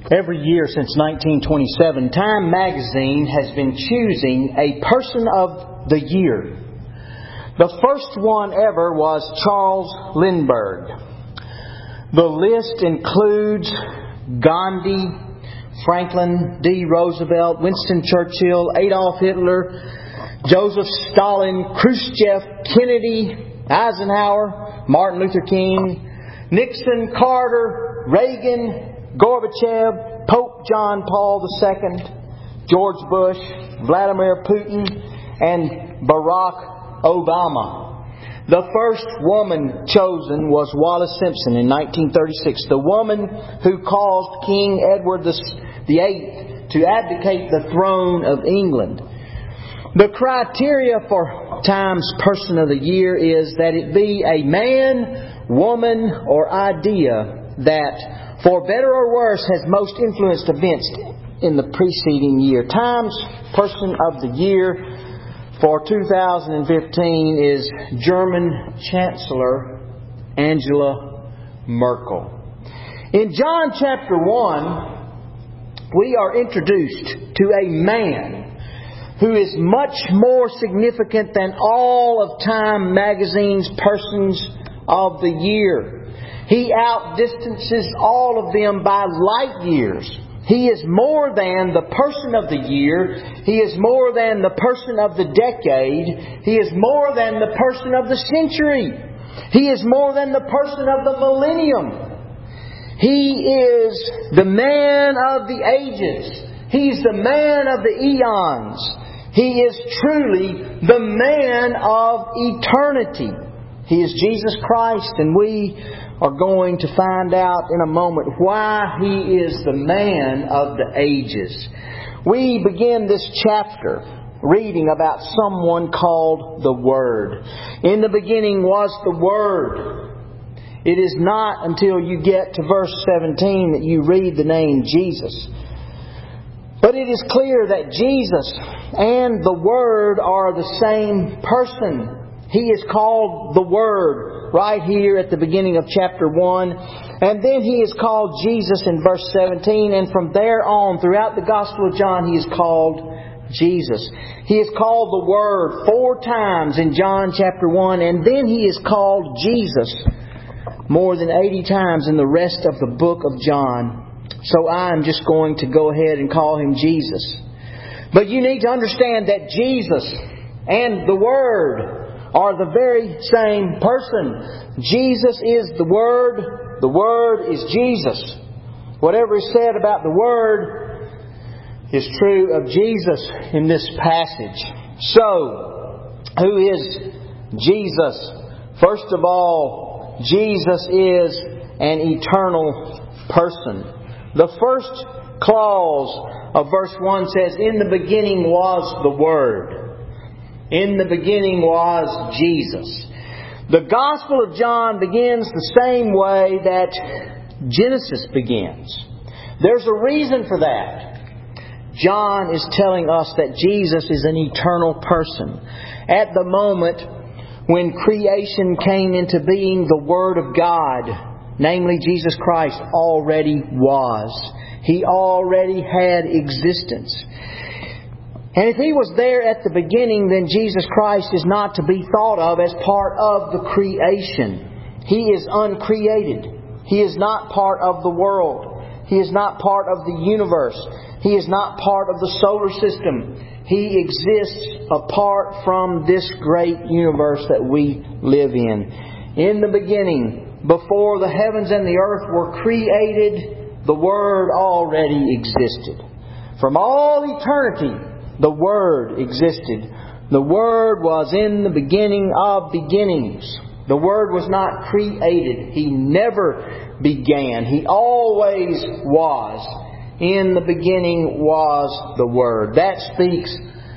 Every year since 1927, Time magazine has been choosing a person of the year. The first one ever was Charles Lindbergh. The list includes Gandhi, Franklin D. Roosevelt, Winston Churchill, Adolf Hitler, Joseph Stalin, Khrushchev, Kennedy, Eisenhower, Martin Luther King, Nixon, Carter, Reagan, Gorbachev, Pope John Paul II, George Bush, Vladimir Putin, and Barack Obama. The first woman chosen was Wallis Simpson in 1936, the woman who caused King Edward VIII to abdicate the throne of England. The criteria for Time's Person of the Year is that it be a man, woman, or idea that, for better or worse, has most influenced events in the preceding year. Time's Person of the Year for 2015 is German Chancellor Angela Merkel. In John chapter 1, we are introduced to a man who is much more significant than all of Time magazine's Persons of the Year. He outdistances all of them by light years. He is more than the person of the year. He is more than the person of the decade. He is more than the person of the century. He is more than the person of the millennium. He is the man of the ages. He's the man of the eons. He is truly the man of eternity. He is Jesus Christ, and we are going to find out in a moment why He is the man of the ages. We begin this chapter reading about someone called the Word. In the beginning was the Word. It is not until you get to verse 17 that you read the name Jesus. But it is clear that Jesus and the Word are the same person. He is called the Word right here at the beginning of chapter 1. And then He is called Jesus in verse 17. And from there on, throughout the Gospel of John, He is called Jesus. He is called the Word 4 times in John chapter 1. And then He is called Jesus more than 80 times in the rest of the book of John. So I'm just going to go ahead and call Him Jesus. But you need to understand that Jesus and the Word are the very same person. Jesus is the Word. The Word is Jesus. Whatever is said about the Word is true of Jesus in this passage. So, who is Jesus? First of all, Jesus is an eternal person. The first clause of verse 1 says, "In the beginning was the Word." In the beginning was Jesus. The Gospel of John begins the same way that Genesis begins. There's a reason for that. John is telling us that Jesus is an eternal person. At the moment when creation came into being, the Word of God, namely Jesus Christ, already was. He already had existence. And if He was there at the beginning, then Jesus Christ is not to be thought of as part of the creation. He is uncreated. He is not part of the world. He is not part of the universe. He is not part of the solar system. He exists apart from this great universe that we live in. In the beginning, before the heavens and the earth were created, the Word already existed. From all eternity, the Word existed. The Word was in the beginning of beginnings. The Word was not created. He never began. He always was. In the beginning was the Word. That speaks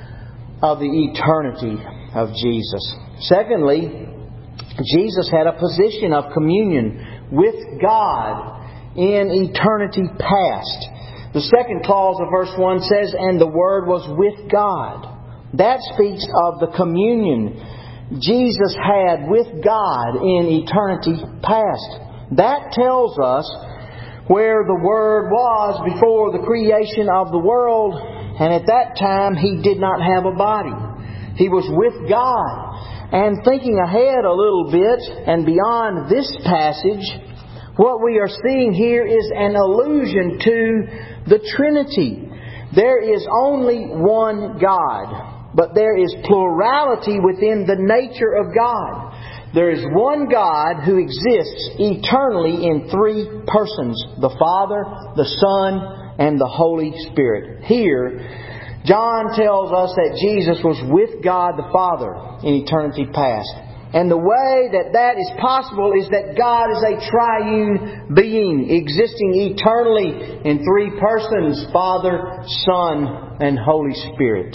of the eternity of Jesus. Secondly, Jesus had a position of communion with God in eternity past. The second clause of verse 1 says, "And the Word was with God." That speaks of the communion Jesus had with God in eternity past. That tells us where the Word was before the creation of the world. And at that time, He did not have a body. He was with God. And thinking ahead a little bit and beyond this passage, what we are seeing here is an allusion to the Trinity. There is only one God, but there is plurality within the nature of God. There is one God who exists eternally in three persons: the Father, the Son, and the Holy Spirit. Here, John tells us that Jesus was with God the Father in eternity past. And the way that is possible is that God is a triune being, existing eternally in three persons: Father, Son, and Holy Spirit.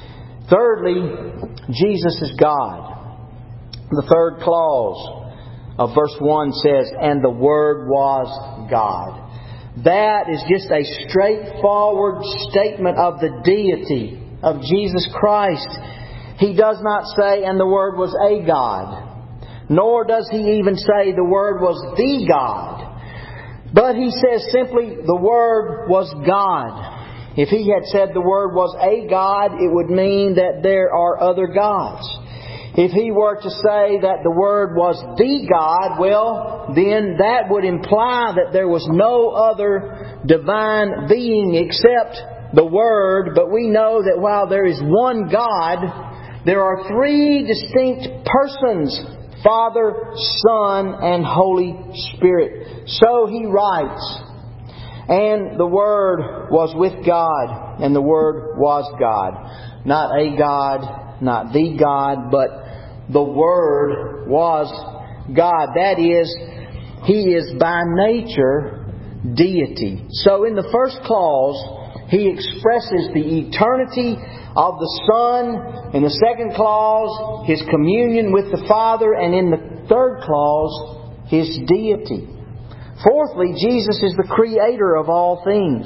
Thirdly, Jesus is God. The third clause of verse 1 says, "And the Word was God." That is just a straightforward statement of the deity of Jesus Christ. He does not say, "And the Word was a God." Nor does He even say the Word was the God. But He says simply, "The Word was God." If He had said the Word was a God, it would mean that there are other gods. If He were to say that the Word was the God, well, then that would imply that there was no other divine being except the Word. But we know that while there is one God, there are three distinct persons: Father, Son, and Holy Spirit. So he writes, "And the Word was with God, and the Word was God." Not a God, not the God, but the Word was God. That is, He is by nature deity. So in the first clause, He expresses the eternity of the Son. In the second clause, His communion with the Father. And in the third clause, His deity. Fourthly, Jesus is the Creator of all things.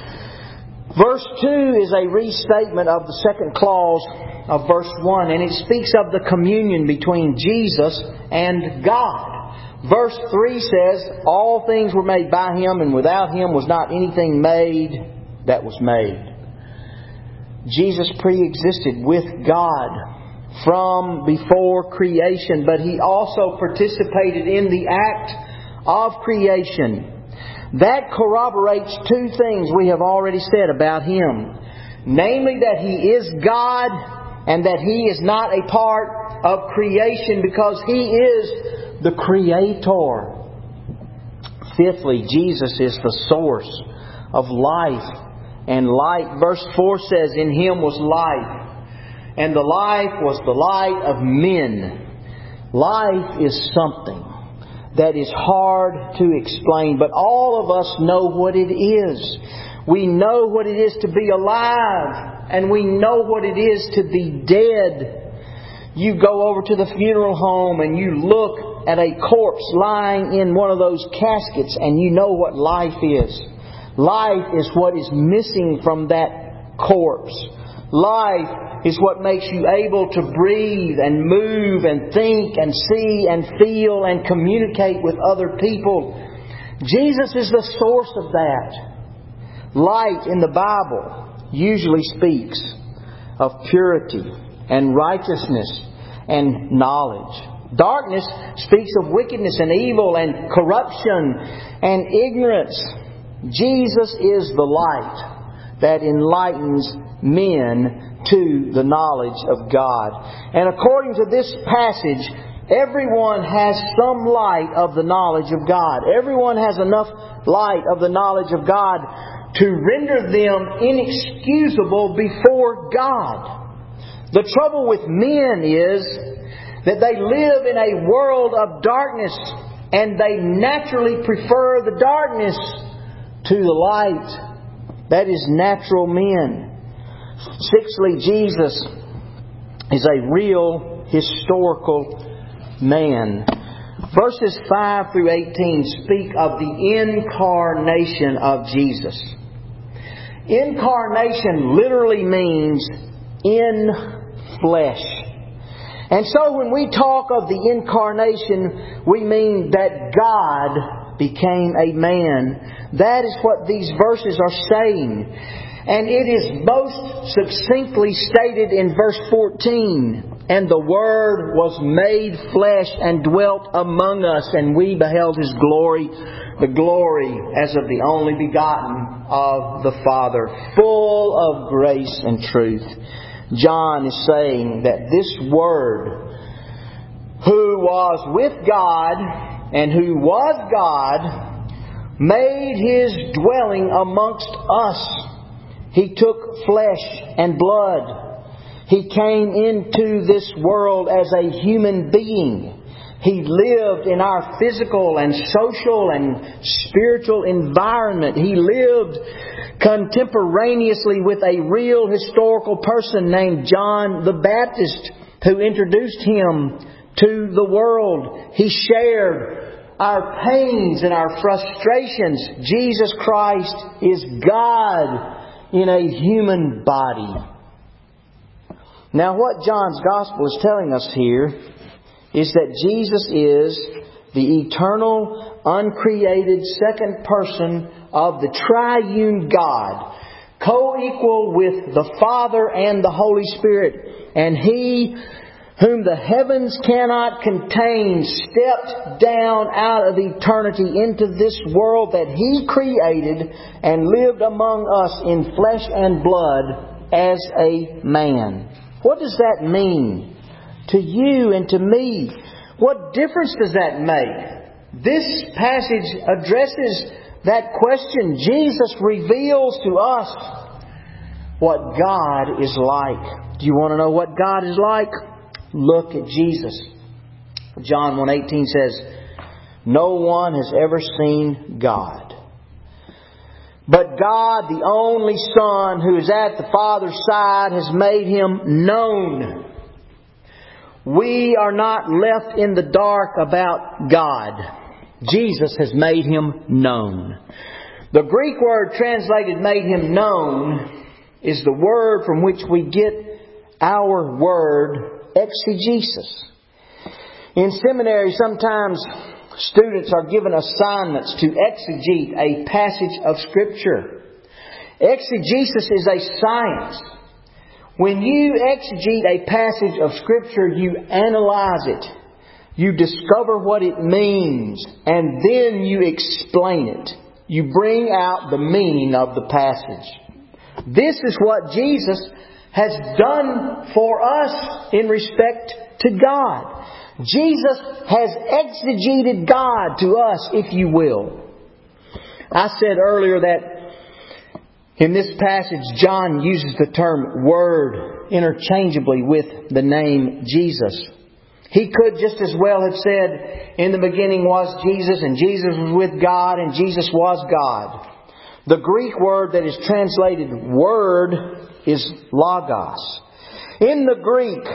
Verse 2 is a restatement of the second clause of verse 1, and it speaks of the communion between Jesus and God. Verse 3 says, "All things were made by Him, and without Him was not anything made that was made." Jesus pre-existed with God from before creation, but He also participated in the act of creation. That corroborates two things we have already said about Him. Namely, that He is God and that He is not a part of creation because He is the Creator. Fifthly, Jesus is the source of life and light. Verse 4 says, "In Him was life, and the life was the light of men." Life is something that is hard to explain, but all of us know what it is. We know what it is to be alive, and we know what it is to be dead. You go over to the funeral home and you look at a corpse lying in one of those caskets, and you know what life is. Life is what is missing from that corpse. Life is what makes you able to breathe and move and think and see and feel and communicate with other people. Jesus is the source of that. Light in the Bible usually speaks of purity and righteousness and knowledge. Darkness speaks of wickedness and evil and corruption and ignorance. Jesus is the light that enlightens men to the knowledge of God. And according to this passage, everyone has some light of the knowledge of God. Everyone has enough light of the knowledge of God to render them inexcusable before God. The trouble with men is that they live in a world of darkness, and they naturally prefer the darkness to the light. That is natural men. Sixthly, Jesus is a real historical man. Verses 5 through 18 speak of the incarnation of Jesus. Incarnation literally means in flesh. And so when we talk of the incarnation, we mean that God became a man. That is what these verses are saying. And it is most succinctly stated in verse 14. And the Word was made flesh and dwelt among us, and we beheld His glory, the glory as of the only begotten of the Father, full of grace and truth. John is saying that this Word, who was with God and who was God, made His dwelling amongst us. He took flesh and blood. He came into this world as a human being. He lived in our physical and social and spiritual environment. He lived contemporaneously with a real historical person named John the Baptist, who introduced Him to the world. He shared our pains and our frustrations. Jesus Christ is God in a human body. Now, what John's Gospel is telling us here is that Jesus is the eternal, uncreated second person of the triune God, co-equal with the Father and the Holy Spirit. And He, whom the heavens cannot contain, stepped down out of eternity into this world that He created and lived among us in flesh and blood as a man. What does that mean to you and to me? What difference does that make? This passage addresses that question. Jesus reveals to us what God is like. Do you want to know what God is like? Look at Jesus. John 1:18 says, "No one has ever seen God. But God, the only Son, who is at the Father's side, has made Him known." We are not left in the dark about God. Jesus has made Him known. The Greek word translated "made Him known" is the word from which we get our word exegesis. In seminary, sometimes students are given assignments to exegete a passage of Scripture. Exegesis is a science. When you exegete a passage of Scripture, you analyze it. You discover what it means, and then you explain it. You bring out the meaning of the passage. This is what Jesus has done for us in respect to God. Jesus has exegeted God to us, if you will. I said earlier that in this passage, John uses the term Word interchangeably with the name Jesus. He could just as well have said, "In the beginning was Jesus, and Jesus was with God, and Jesus was God." The Greek word that is translated Word is logos. In the Greek,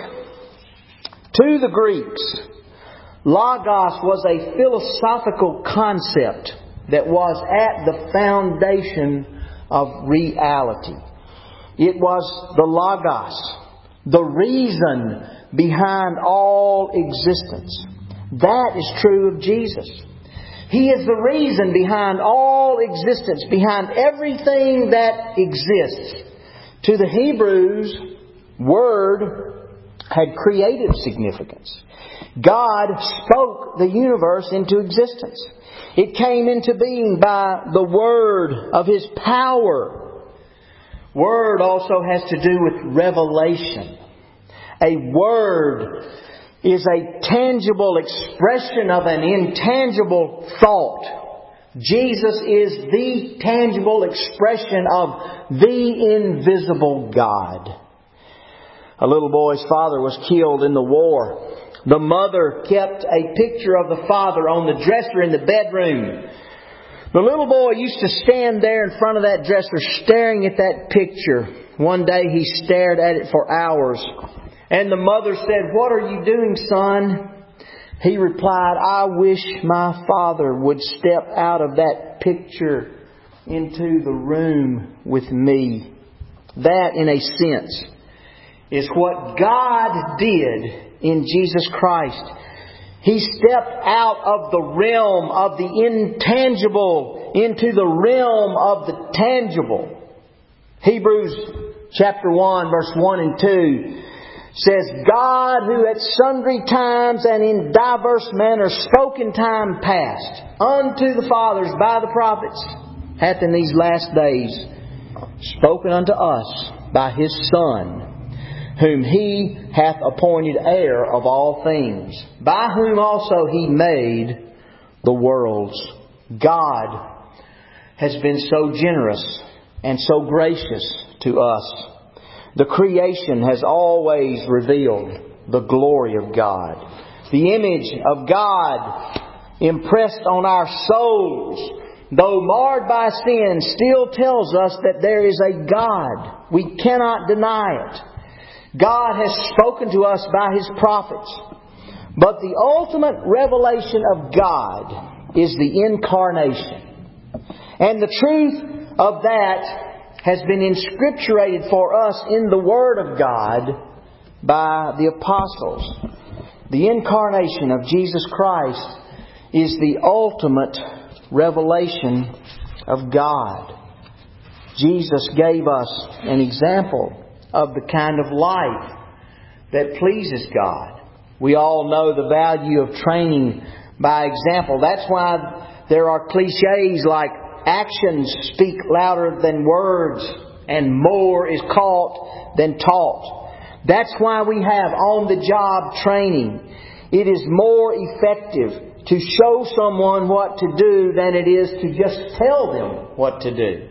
to the Greeks, logos was a philosophical concept that was at the foundation of reality. It was the logos, the reason behind all existence. That is true of Jesus. He is the reason behind all existence, behind everything that exists. To the Hebrews, Word had creative significance. God spoke the universe into existence. It came into being by the word of His power. Word also has to do with revelation. A word is a tangible expression of an intangible thought. Jesus is the tangible expression of the invisible God. A little boy's father was killed in the war. The mother kept a picture of the father on the dresser in the bedroom. The little boy used to stand there in front of that dresser staring at that picture. One day he stared at it for hours. And the mother said, "What are you doing, son?" He replied, "I wish my father would step out of that picture into the room with me." That, in a sense, is what God did in Jesus Christ. He stepped out of the realm of the intangible into the realm of the tangible. Hebrews chapter 1, verse 1 and 2 says, God, who at sundry times and in diverse manners spoke in time past unto the fathers by the prophets, hath in these last days spoken unto us by His Son, whom He hath appointed heir of all things, by whom also He made the worlds. God has been so generous and so gracious to us. The creation has always revealed the glory of God. The image of God impressed on our souls, though marred by sin, still tells us that there is a God. We cannot deny it. God has spoken to us by His prophets. But the ultimate revelation of God is the incarnation. And the truth of that has been inscripturated for us in the Word of God by the apostles. The incarnation of Jesus Christ is the ultimate revelation of God. Jesus gave us an example of the kind of life that pleases God. We all know the value of training by example. That's why there are cliches like actions speak louder than words and more is caught than taught. That's why we have on-the-job training. It is more effective to show someone what to do than it is to just tell them what to do.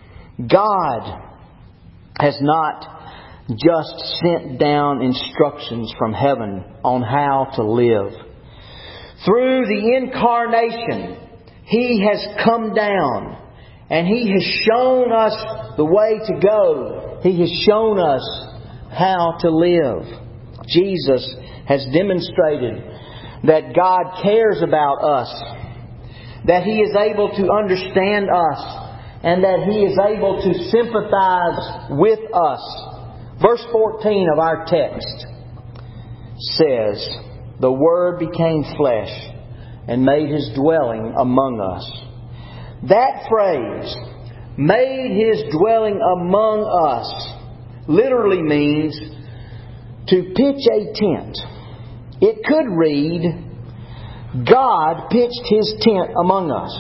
God has not just sent down instructions from heaven on how to live. Through the incarnation, He has come down and He has shown us the way to go. He has shown us how to live. Jesus has demonstrated that God cares about us, that He is able to understand us, and that He is able to sympathize with us. Verse 14 of our text says, the Word became flesh and made His dwelling among us. That phrase, made His dwelling among us, literally means to pitch a tent. It could read, God pitched His tent among us.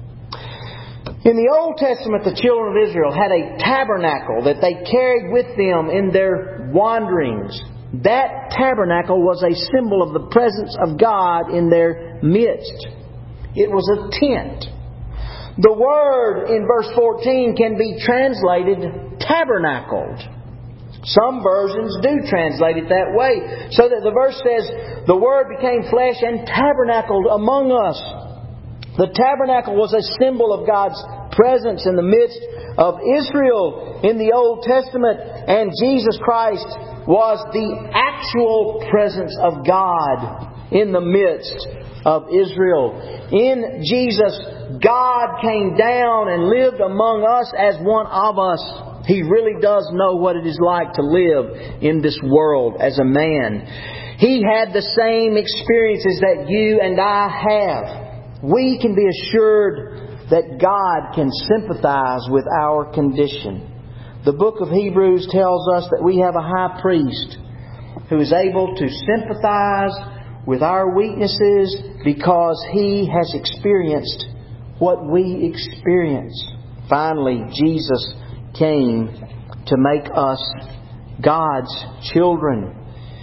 In the Old Testament, the children of Israel had a tabernacle that they carried with them in their wanderings. That tabernacle was a symbol of the presence of God in their midst. It was a tent. The word in verse 14 can be translated tabernacled. Some versions do translate it that way, so that the verse says, the Word became flesh and tabernacled among us. The tabernacle was a symbol of God's presence in the midst of Israel in the Old Testament, and Jesus Christ was the actual presence of God in the midst of Israel. In Jesus, God came down and lived among us as one of us. He really does know what it is like to live in this world as a man. He had the same experiences that you and I have. We can be assured that God can sympathize with our condition. The book of Hebrews tells us that we have a high priest who is able to sympathize with our weaknesses because He has experienced what we experience. Finally, Jesus came to make us God's children.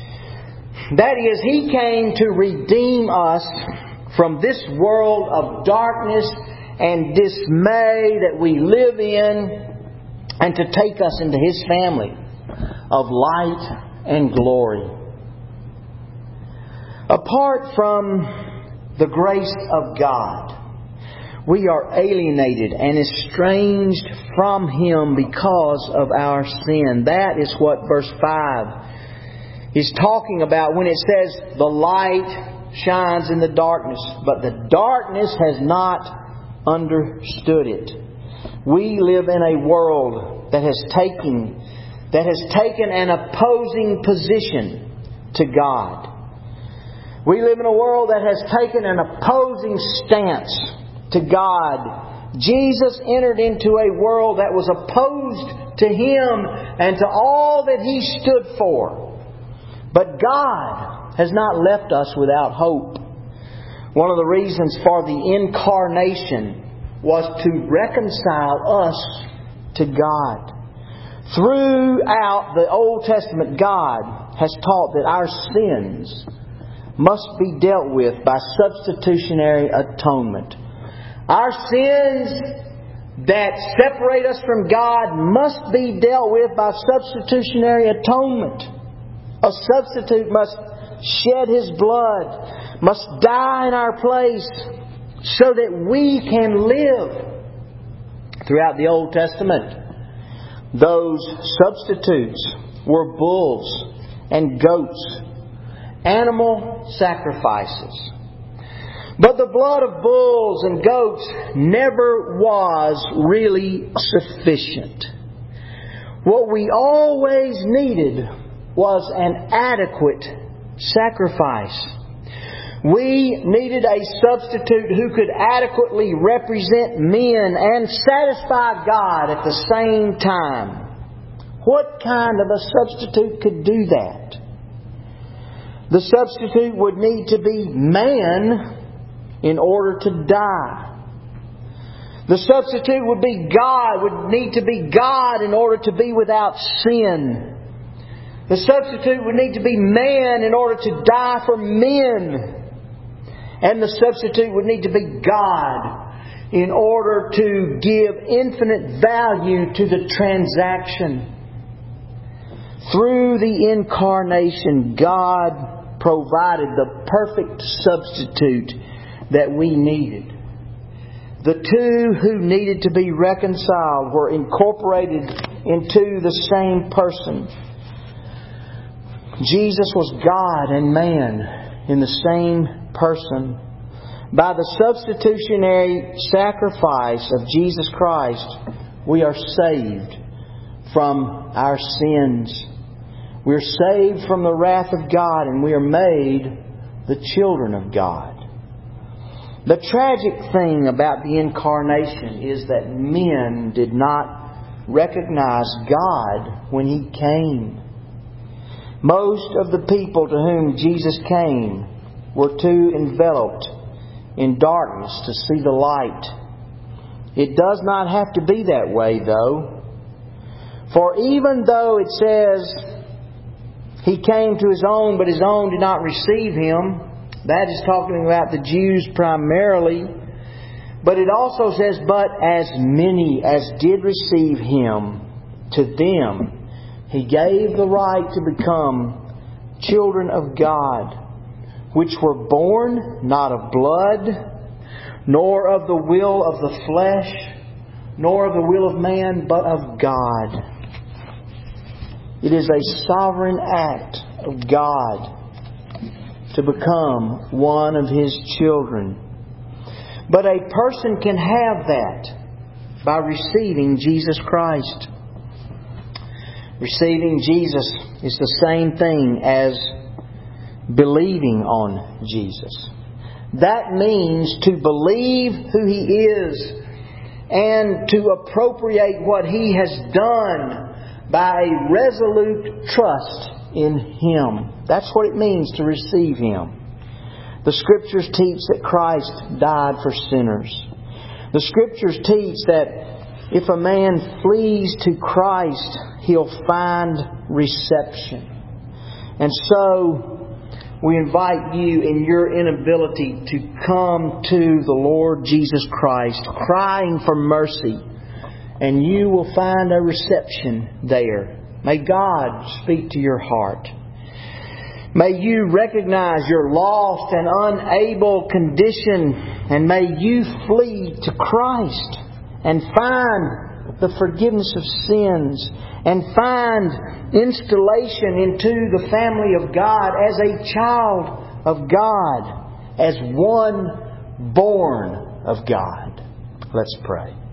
That is, He came to redeem us from this world of darkness and dismay that we live in, and to take us into His family of light and glory. Apart from the grace of God, we are alienated and estranged from Him because of our sin. That is what verse 5 is talking about when it says, the light shines in the darkness, but the darkness has not understood it. We live in a world that has taken an opposing position to God. We live in a world that has taken an opposing stance to God. Jesus entered into a world that was opposed to Him and to all that He stood for. But God has not left us without hope. One of the reasons for the incarnation was to reconcile us to God. Throughout the Old Testament, God has taught that our sins must be dealt with by substitutionary atonement. Our sins that separate us from God must be dealt with by substitutionary atonement. A substitute must shed His blood, must die in our place, so that we can live. Throughout the Old Testament, those substitutes were bulls and goats, animal sacrifices. But the blood of bulls and goats never was really sufficient. What we always needed was an adequate sacrifice. We needed a substitute who could adequately represent men and satisfy God at the same time. What kind of a substitute could do that? The substitute would need to be man in order to die. The substitute would need to be God in order to be without sin. The substitute would need to be man in order to die for men. And the substitute would need to be God in order to give infinite value to the transaction. Through the incarnation, God provided the perfect substitute that we needed. The two who needed to be reconciled were incorporated into the same person. Jesus was God and man in the same person. By the substitutionary sacrifice of Jesus Christ, we are saved from our sins. We are saved from the wrath of God, and we are made the children of God. The tragic thing about the incarnation is that men did not recognize God when He came. Most of the people to whom Jesus came were too enveloped in darkness to see the light. It does not have to be that way, though. For even though it says He came to His own, but His own did not receive Him, that is talking about the Jews primarily. But it also says, but as many as did receive Him, to them He gave the right to become children of God, which were born not of blood, nor of the will of the flesh, nor of the will of man, but of God. It is a sovereign act of God to become one of His children. But a person can have that by receiving Jesus Christ. Receiving Jesus is the same thing as believing on Jesus. That means to believe who He is and to appropriate what He has done by a resolute trust in Him. That's what it means to receive Him. The Scriptures teach that Christ died for sinners. The Scriptures teach that if a man flees to Christ, he'll find reception. And so we invite you in your inability to come to the Lord Jesus Christ, crying for mercy, and you will find a reception there. May God speak to your heart. May you recognize your lost and unable condition, and may you flee to Christ and find the forgiveness of sins and find installation into the family of God as a child of God, as one born of God. Let's pray.